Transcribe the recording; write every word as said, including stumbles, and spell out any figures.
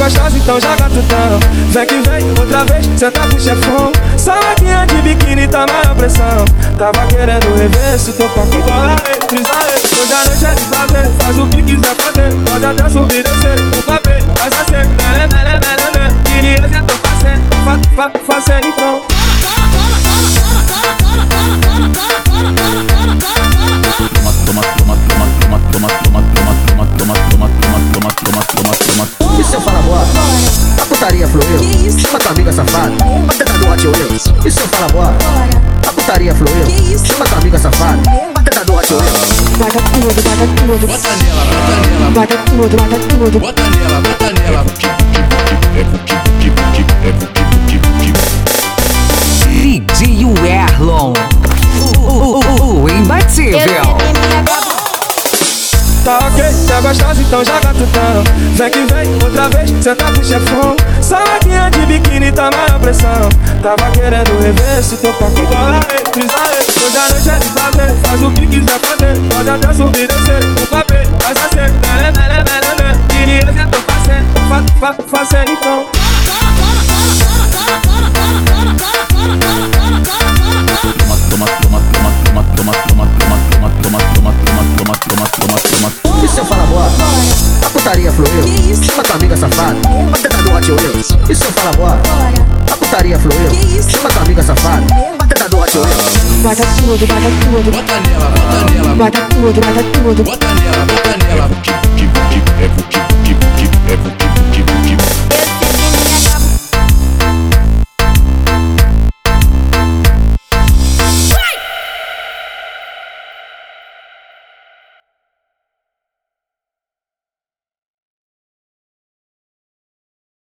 gostosa, então joga tutão. Vem que vem, outra vez, senta pro chefão. Só maquinha de biquíni, tá maior pressão. Tava querendo reverso, tô pra colar. Frisa aí, hoje a noite é de fazer. Faz o que quiser fazer, pode até subir e descer. O papel, faz assim, né, né, né, né, né. Queria já tô fazendo, fa, fa, fazendo então. Toma, toma, toma, toma, toma, toma, toma, toma, toma, toma, toma, toma, toma, toma, toma. E se eu falar bora? A putaria fluiu. Chama tua amiga safada, batendo no Hot Wheels. E se eu falar bora? A putaria fluiu. Chama tua amiga safada, batendo no Hot Wheels. Bota tudo, bota tudo. Bota nela, bota nela. Bota tudo, bota tudo. Bota nela, bota nela. D J Erlon, o, o, o, o imbatível. Tá ok, tá gostosa, então joga tutão. Vem que vem, outra vez, senta pro chefão. Só maquinha de biquíni, tá maior pressão. Tava querendo reverso, tô pra colar. Frisa aí, hoje a noite é de fazer. Faz o que quiser fazer, pode até subir e descer. O papel, faz assim, né, né, né, né, né. Queria já tô fazendo, fa, fa, fazendo então. Toma, toma, toma, toma, toma, toma, toma, toma, toma, toma, toma, toma, toma, toma, toma. E se eu falar bora? A putaria fluiu. Chama tua amiga safada, batendo no Hot Wheels. E se eu falar bora? A putaria fluiu. Chama tua amiga safada, batendo no Hot Wheels. Bota tudo, bota tudo. Bota nela, bota nela. Bota tudo, bota tudo. Bota nela, bota nela.